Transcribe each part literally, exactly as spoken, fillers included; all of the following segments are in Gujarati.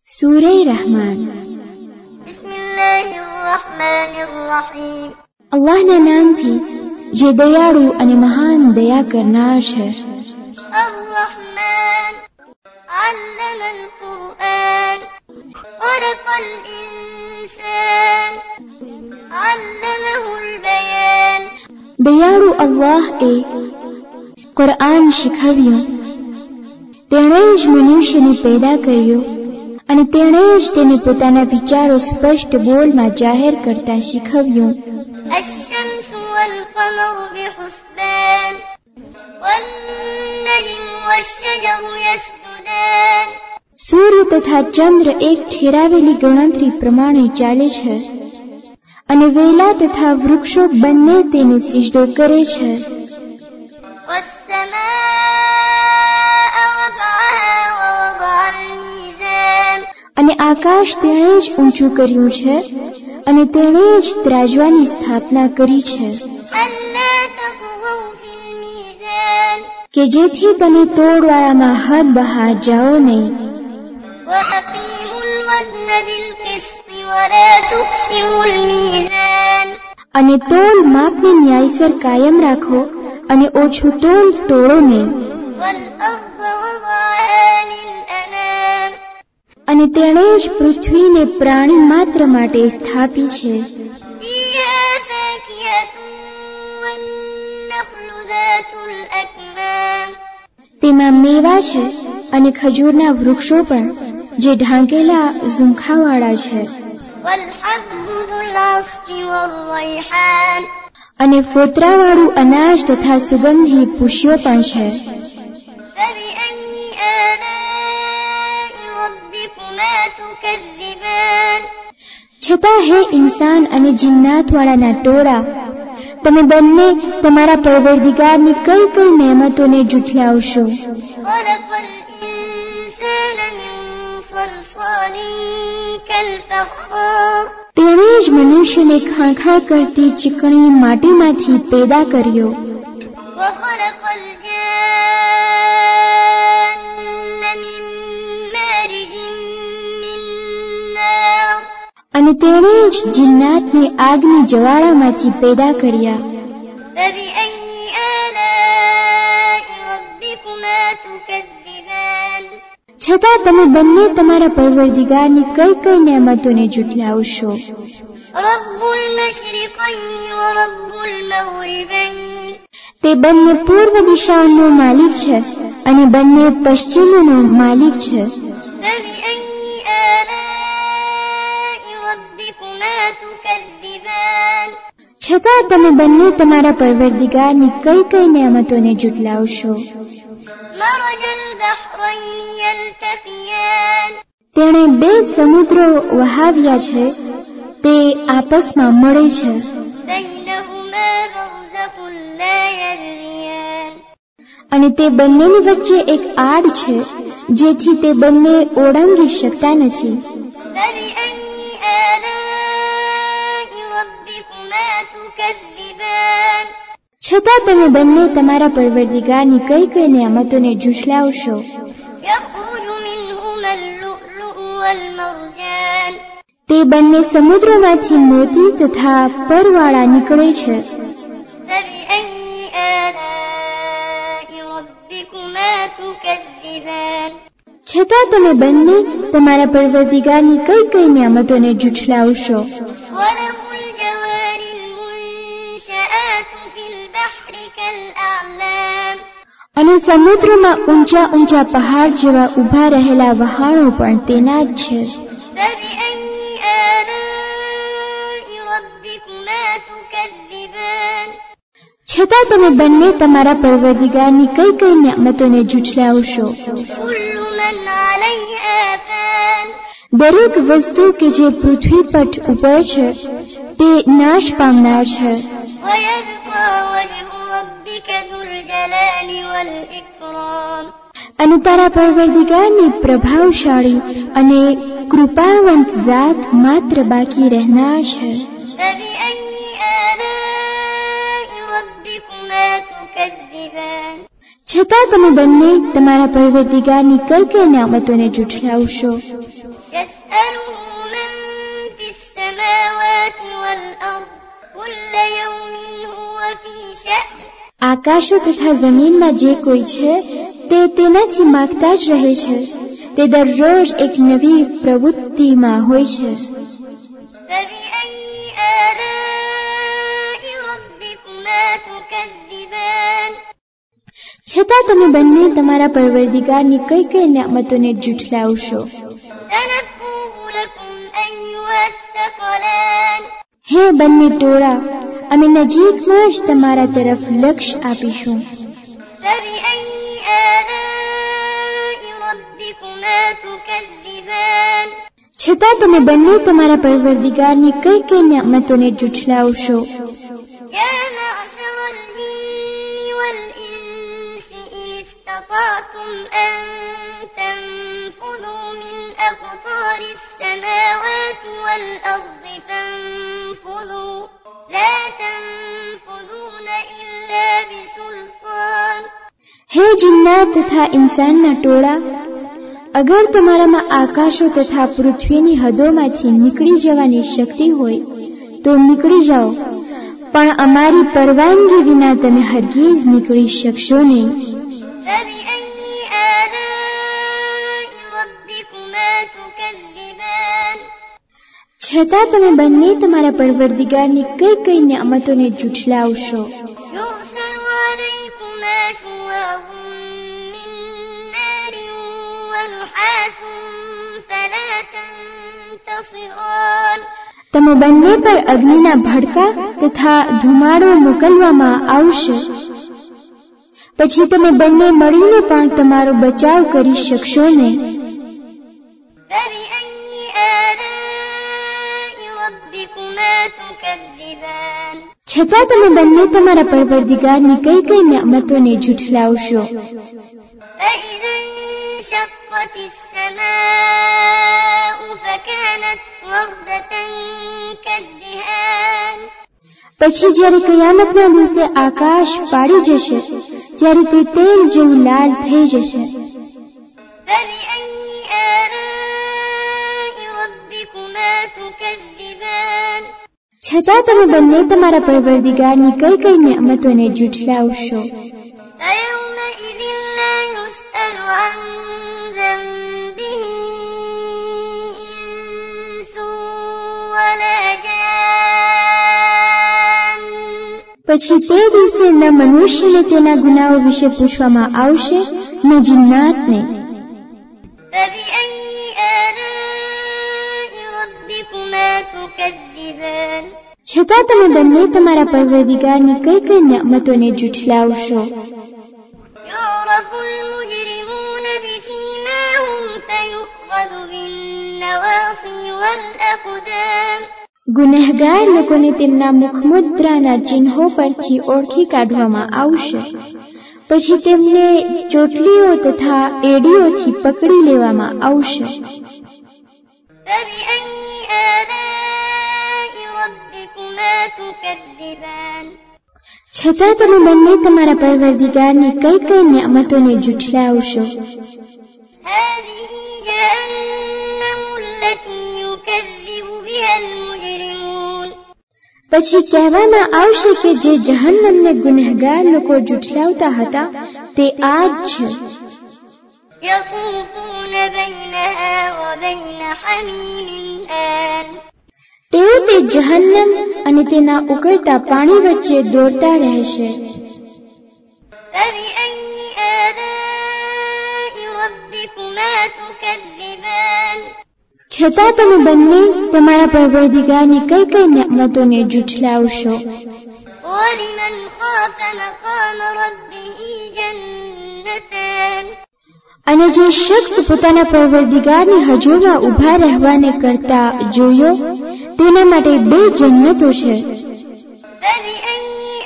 સૂરે રહમાન. બિસ્મિલ્લાહિર્રહમાનિર્રહીમ. અલ્લાહના નામથી જે દયાળુ અને મહાન દયા કરનાર છે. અર-રહમાન. અલ્લમલ કુરઆન. ખલકલ ઇન્સાન. અલ્લમહુલ બયાન. દયાળુ અલ્લાહ એ કુરઆન શીખવ્યું. તેણે જ મનુષ્યને પેદા કર્યો અને તેણે જ તેને પોતાના વિચારો સ્પષ્ટ બોલમાં જાહેર કરતા શીખવ્યું. الشمس والقمر بحسبان والنجم والشجر يسجدان. સૂર્ય તથા ચંદ્ર એક ઠેરાવેલી ગણતરી પ્રમાણે ચાલે છે અને વેલા તથા વૃક્ષો બંને તેને સિજદો કરે છે. والسماء رفعها ووضع الميزان. અને આકાશ તેણે જ ઊંચું કર્યું છે અને તેણે જ ત્રાજવાની સ્થાપના કરી છે ألا تطغوا في الميزان. કે જેથી તમે તોડવાળામાં હદ બહાર જાઓ નહીં. وأقيموا الوزن بالقسط ولا تخسروا الميزان. અને તોલ માપને ન્યાયસર કાયમ રાખો અને ઓછું તોલ તોડો નહીં. والأرض وضعها للأنام. અને તેણે જ પૃથ્વીને પ્રાણી માત્ર માટે સ્થાપી છે. فيها فاكهة والنخل ذات الأكمام. તેમાં મેવા છે અને ખજૂરના વૃક્ષો પણ જે ઢાંકેલા ઝુમખાવાળા છે. والحب ذو العصف والريحان. અને ફોતરાવાળું અનાજ તથા સુગંધી પુષ્યો પણ છે. فبأي آلاء ربكما تكذبان. છતાં હે ઇન્સાન અને જિન્નાતવાળાના ટોળા, તમે બંને તમારા પરવરદિગારની કઈ કઈ નેમતોને જુઠલાવશો. خلق الإنسان من صلصال كالفخار. તેણે જ મનુષ્યને ખાણખાણ કરતી ચીકણી માટીમાંથી પેદા કર્યો. وخلق الجان من مارج من نار. અને તેણે જ જિન્નાતને આગની જ્વાળામાંથી પેદા કર્યા. فبأي آلاء ربكما تكذبان. છતાં તમે બંને તમારા પરવરદિગારની કઈ કઈ નેમતોને જુઠલાવશો. رب المشرقين ورب المغربين. તે બંને પૂર્વ દિશાઓનો માલિક છે અને બંને પશ્ચિમનો માલિક છે. فبأي آلاء ربكما تكذبان. છતાં તમે બંને તમારા પરવરદિગારની કઈ કઈ નેમતોને જુઠલાવશો. مرج البحرين يلتقيان. તેણે બે સમુદ્રો વહાવ્યા છે, તે આપસમાં મળે છે. بينهما برزخ لا يبغيان. અને તે બંનેની વચ્ચે એક આડ છે, જેથી તે બંને ઓળંગી શકતા નથી. فبأي آلاء ربكما تكذبان. છતાં તમે બંને તમારા પરવરદિગારની કઈ કઈ નેમતોને જુઠલાવશો. يخرج منهما اللؤلؤ والمرجان. તે બંને સમુદ્રમાંથી મોતી તથા પરવાળા નીકળે છે. فبأي آلاء ربكما تكذبان. છતાં તમે બંને તમારા પરવરદિગારની કઈ કઈ નેમતોને જુઠલાવશો. وله الجوار المنشآت في البحر كالأعلام. અને સમુદ્રમાં ઊંચા ઊંચા પહાડ જેવા ઊભા રહેલા વહાણો પણ તેના જ છે. فبأي آلاء ربكما تكذبان. છતાં તમે બંને તમારા પરવરદિગારની કઈ કઈ નેમતોને જુઠલાવશો. كل من عليها فان. દરેક વસ્તુ કે જે પૃથ્વી પર ઉપર છે તે નાશ પામનાર છે. ويبقى وجه ربك ذو الجلال والإكرام. અને તારા પરવરદિગારની પ્રભાવશાળી અને કૃપાવંત જાત માત્ર બાકી રહેનાર છે. فبأي آلاء ربكما تكذبان. છતાં તમે બંને તમારા પરવરદિગારની કઈ કઈ નિયામતોને જુઠલાવશો. يسأله من في السماوات والأرض كل يوم هو في شأن. આકાશો તથા જમીનમાં જે કોઈ છે તે તેનાથી માગતા જ રહે છે. તે દરરોજ એક નવી પ્રવૃત્તિમાં હોય છે. فبأي آلاء ربكما تكذبان. છતાં તમે બંને તમારા પરવરદિગારની કઈ કઈ નિયામતોને જુઠલાવશો. سنفرغ لكم أيها الثقلان. હે બંને ટોળા, અમે નજીકમાં જ તમારા તરફ લક્ષ્ય આપીશું. فبأي آلاء ربكما تكذبان. છતાં તમે બંને તમારા પરવરદિગારની કઈ કઈ નિયામતોને જુઠલાવશો. يا معشر الجن والإنس إن استطعتم أن تنفذوا من أقطار السماوات والأرض فانفذوا لا تنفذون إلا بسلطان. હે જિન્નાત તથા ઇન્સાનના ટોળા, અગર તમારામાં આકાશો તથા પૃથ્વીની હદોમાંથી નીકળી જવાની શક્તિ હોય તો નીકળી જાઓ, પણ અમારી પરવાનગી વિના તમે હરગીઝ નીકળી શકશો નહીં. فبأي آلاء ربكما تكذبان. છતાં તમે બંને તમારા પરવરદિગારની કઈ કઈ નિયામતોને જુઠલાવશો. يرسل عليكما شواظ من نار ونحاس فلا تنتصران. તમે બંને પર અગ્નિના ભડકા તથા ધુમાડો મોકલવામાં આવશે, પછી તમે બંને મળીને પણ તમારો બચાવ કરી શકશો નહીં. فبأي آلاء ربكما تكذبان. છતાં તમે બંને તમારા પરવરદિગારની કઈ કઈ નિયામતોને જુઠલાવશો. فإذا انشقت السماء فكانت وردة كالدهان. પછી જ્યારે કયામતના દિવસે આકાશ પાડી જશે ત્યારે તે તેલ જેવું લાલ થઈ જશે. فبأي آلاء ربكما تكذبان. છતાં તમે બંને તમારા પરવરદિગારની કઈ કઈ નિયામતોને જુઠલાવશો. فيومئذ لا يسأل عن ذنبه إنس ولا جان. પછી તે દિવસે ન મનુષ્યને તેના ગુનાઓ વિશે પૂછવામાં આવશે ન જિન્નાતને. فبأي آلاء ربكما تكذبان. છતાં તમે બંને તમારા પરવરદિગારની કઈ કઈ નિયામતોને જુઠલાવશો. يعرف المجرمون بسيماهم فيؤخذ بالنواصي والأقدام. ગુનેહગાર લોકોને તેમના મુખમુદ્રાના ચિહ્નો પરથી ઓળખી કાઢવામાં આવશે, પછી તેમને ચોટલીઓ તથા એડીઓથી પકડી લેવામાં આવશે. فبأي آلاء ربكما تكذبان. છતાં તમે બંને તમારા પરવરદિગારની કઈ કઈ નિયામતોને જુઠલાવશો. هذه جهنم التي يكذب بها المجرمون. પછી કહેવામાં આવશે કે જે જહન્નમને ગુનેહગાર લોકો જુઠલાવતા હતા તે આ જ છે. يطوفون بينها وبين حميم آن. તેઓ તે જહન્નમ અને તેના ઉકળતા પાણી વચ્ચે દોડતા રહેશે. فبأي آلاء ربكما تكذبان. છતાં તમે બંને તમારા પરવરદિગારની કઈ કઈ નિયામતોને જુઠલાવશો. ولمن خاف مقام ربه جنتان. અને જે શખ્સ પોતાના પરવરદિગારની હજુરમાં ઊભા રહેવાને કરતા જોયો તેના માટે બે જન્નતો છે. فبأي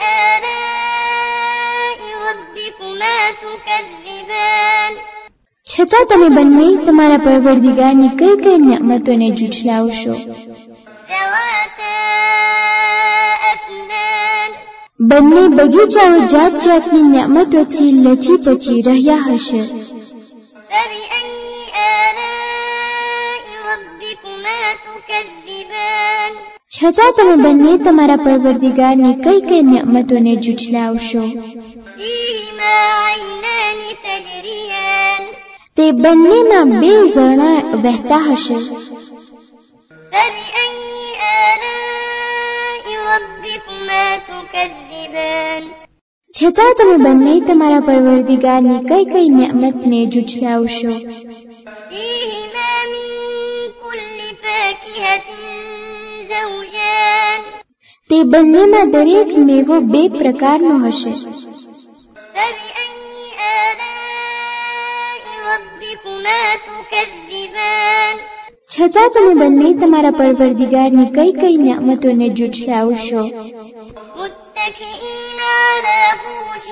آلاء ربكما تكذبان. છતાં તમે બંને તમારા પરવરદિગારની કઈ કઈ નિયામતોને જુઠલાવશો. ذواتا أفنان. બંને બગીચાઓ જાત જાતની નિયામતોથી લચી પચી રહ્યા હશે. فبأي آلاء ربكما تكذبان છતાં તમે બંને તમારા પરવરદિગારની કઈ કઈ નિયામતોને જુઠલાવશો. فيهما عينان تجريان તે બંનેમાં બે ઝરણા વહેતા હશે. فبأي آلاء ربكما تكذبان છતાં તમે બંને તમારા પરવરદિગારની કઈ કઈ નિયામતને જુઠલાવશો. فيهما من كل فاكهة زوجان તે બંનેમાં દરેક મેવો બે પ્રકારનો હશે. فبأي آلاء ربكما تكذبان છતાં તમે બંને તમારા પરવરદિગારની કઈ કઈ નિયામતોને જુઠલાવશો. متكئين على فرش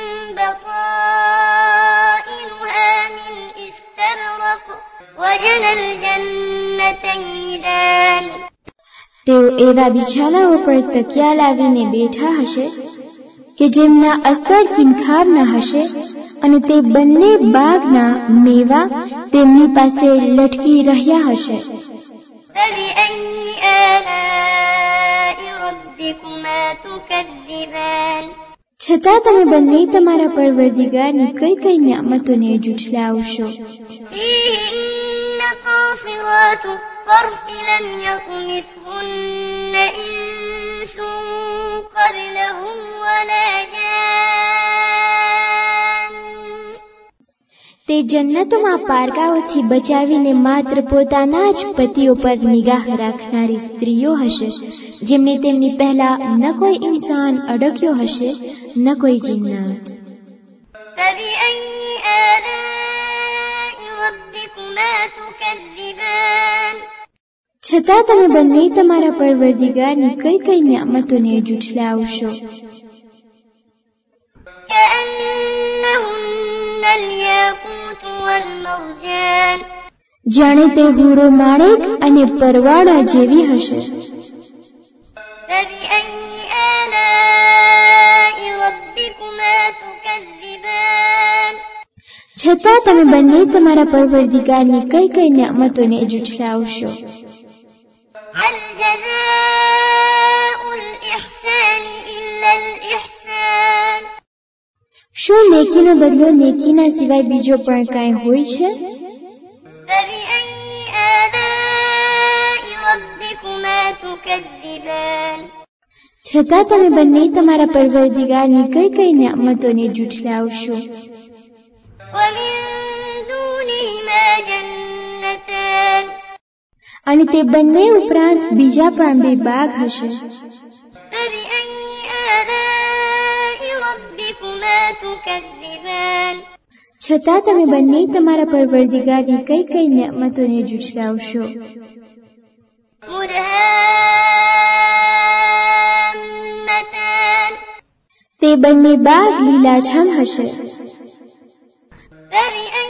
بطائنها من استبرق وجنى الجنتين دان તેઓ એવા બિછાનાઓ પર તકિયા લાવીને બેઠા હશે કે જેમના અસ્તર કિનખારના હશે અને તે બંને બાગના મેવા તેમની પાસે લટકી રહ્યા હશે. فبأي آلاء ربكما تكذبان છતાં તમે બંને તમારા પરવરદિગારની કઈ કઈ નિયામતોને જુઠલાવશો. فيهن قاصرات الطرف لم يطمثهن إنس قبلهم ولا جان તે જન્નતોમાં પારકાઓથી બચાવીને માત્ર પોતાના જ પતિઓ પર નિગાહ રાખનારી સ્ત્રીઓ હશે જેમને તેમની પહેલા ન કોઈ ઇન્સાન અડક્યો હશે ન કોઈ જિન્નાત. فبأي آلاء ربكما تكذبان છતાં તમે બંને તમારા પરવરદિગારની કઈ કઈ નિયામતોને જુઠલાવશો. كأنهن الياقوت والمرجان જાણે તે હુરો માણેક અને પરવાળા જેવી હશે. فبأي آلاء ربكما تكذبان છતાં તમે બંને તમારા પરવરદિગારની કઈ કઈ નિયામતોને જુઠલાવશો. هل جزاء الإحسان إلا الإحسان શું નેકીનો બદલો નેકીના સિવાય બીજો પણ કાંઈ હોય છે. فبأي آلاء ربكما تكذبان છતાં તમે બંને તમારા પરવરદિગારની કઈ કઈ નિયામતોને જુઠલાવશો. ومن دونهما جنتان અને તે બંને ઉપરાંત બીજા પણ બે બાગ હશે. فبأي آلاء ربكما تكذبان છતાં તમે બંને તમારા પરવરદિગારની કઈ કઈ નિયામતોને જુઠલાવશો. مدهامتان તે બંને બાગ લીલાછમ હશે. فبأي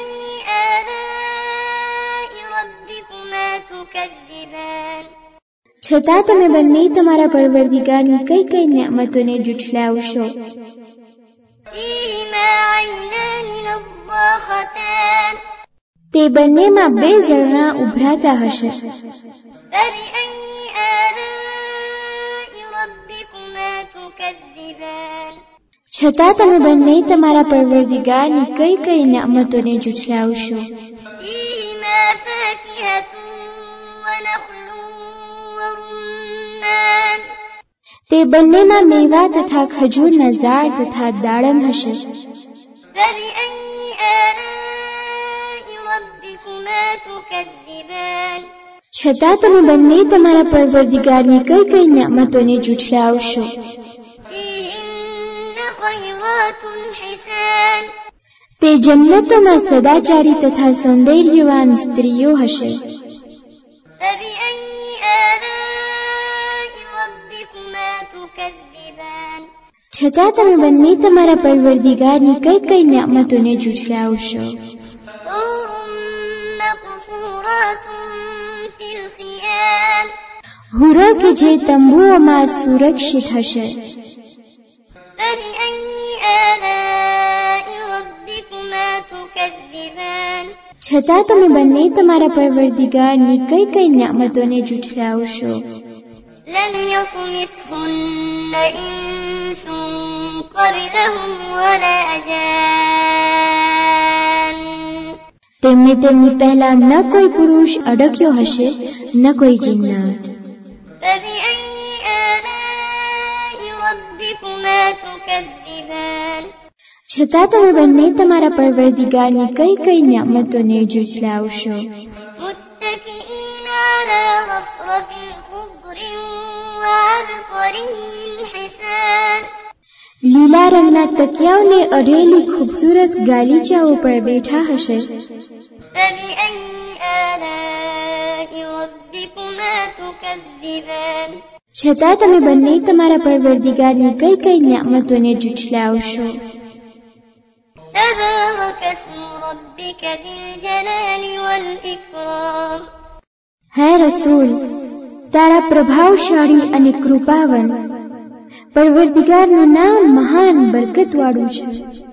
آلاء ربكما تكذبان છતાં તમે બંને તમારા પરવરદિગારની કઈ કઈ નિયામતોને જુઠલાવશો. فيهما عينان نضاختان તે બંનેમાં બે ઝરણા ઉભરાતા હશે. فبأي آلاء ربكما تكذبان છતાં તમે બંને તમારા પરવરદિગારની કઈ કઈ નિયામતોને જુઠલાવશો. فيهما فاكهة ونخل ورمان તે બંનેમાં મેવા તથા ખજૂરના ઝાડ તથા દાડમ હશે. فبأي آلاء ربكما تكذبان છતાં તમે બંને તમારા પરવરદિગારની કઈ કઈ નિયામતોને જુઠલાવશો. فيهن خيرات حسان તે જન્નતોમાં સદાચારી તથા સૌંદર્યવાન સ્ત્રીઓ હશે. فبأي آلاء ربكما تكذبان છતાં તમે બંને તમારા પરવરદિગારની કઈ કઈ નિયામતોને જુઠલાવશો. حور مقصورات في الخيام હુરો કે જે તંબુઓમાં સુરક્ષિત હશે. છતાં તમે બંને તમારા પરવરદિગારની કઈ કઈ નિયામતોને જુઠલાવશો. لم يطمثهن إنس قبلهم ولا جان. તેમને તેમની પહેલા ન કોઈ પુરુષ અડક્યો હશે ન કોઈ જિન્નાત. فبأي آلاء ربكما تكذبان. છતાં તમે બંને તમારા પરવરદિગારની કઈ કઈ નિયામતોને જુઠલાવશો. متكئين على رفرف خضر وعبقري حسان. લીલા રંગના તકિયાઓને અઢેલી ખૂબસૂરત ગાલીચાઓ પર બેઠા હશે. فبأي آلاء ربكما تكذبان. છતાં તમે બંને તમારા પરવરદિગારની કઈ કઈ નિયામતોને જુઠલાવશો. تبارك اسم ربك ذي الجلال والإكرام. હે રસૂલ, તારા પ્રભાવશાળી અને કૃપાવંત પરવરદિગારનું નામ મહાન બરકતવાળું છે.